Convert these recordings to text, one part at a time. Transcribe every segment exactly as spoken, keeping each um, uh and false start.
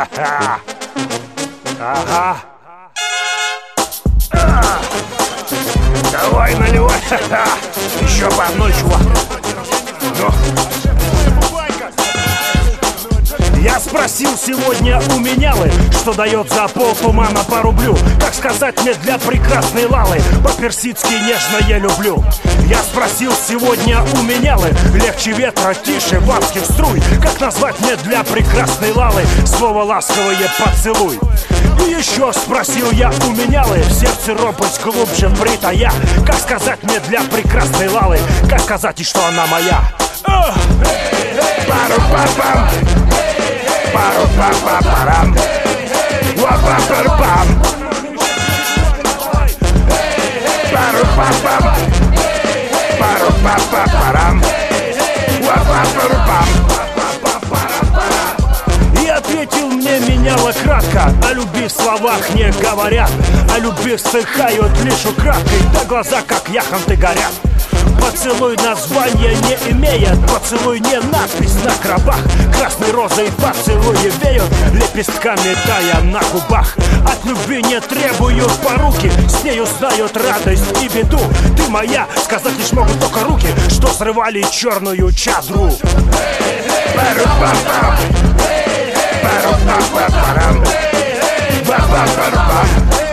Ага. А, давай наливай. Еще по одной, чувак. Ну. Я спросил сегодня у менялы, что дает за полтумана по рублю. Как сказать мне для прекрасной Лалы, по-персидски нежно я люблю. Я спросил сегодня у менялы, легче ветра, тише бабских струй. Как назвать мне для прекрасной Лалы слово ласковое поцелуй? И еще спросил я у менялы, в сердце робость глубже притая. Как сказать мне для прекрасной Лалы, как сказать и что она моя? Пару-па-пам, пару-па-па-парам, ва-па-пар-пам, пару-па-пам, пару-па-па-парам, ва-па-пар-пам. И ответил мне меняла кратко: о любви в словах не говорят, о любви вздыхают лишь украдкой, да глаза как яхонты горят. Поцелуй названия не имеет, поцелуй не надпись на гробах. Красной розой поцелуи веют, лепестками тая на губах. От любви не требуют поруки, с нею знают радость и беду. Ты моя, сказать лишь могут только руки, что срывали черную чадру. Пару-па-пам, пару-па-па-парам, па-па-па-па-пам,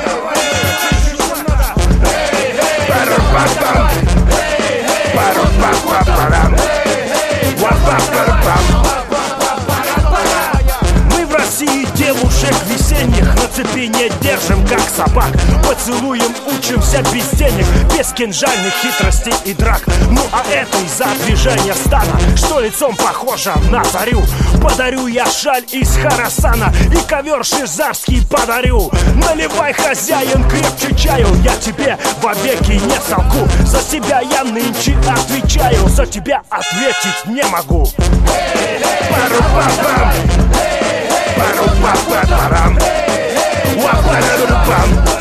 пару-па-пам, пару-па-па-парам, ва-па-пар-пам. Мы в России девушек весенних на цепи не держим, как собак. Поцелуем учимся без денег, без кинжальных хитростей и драк. Ну а этой за движение стана, что лицом похожа на зарю. Подарю я шаль из Харасана и ковер шизарский подарю. Наливай, хозяин, крепче чаю, я тебе вовеки не солгу. За себя я нынче отвечаю, за тебя ответить не могу. Пару-па-пам, пару-па-па-парам, ва-па-ру-пам.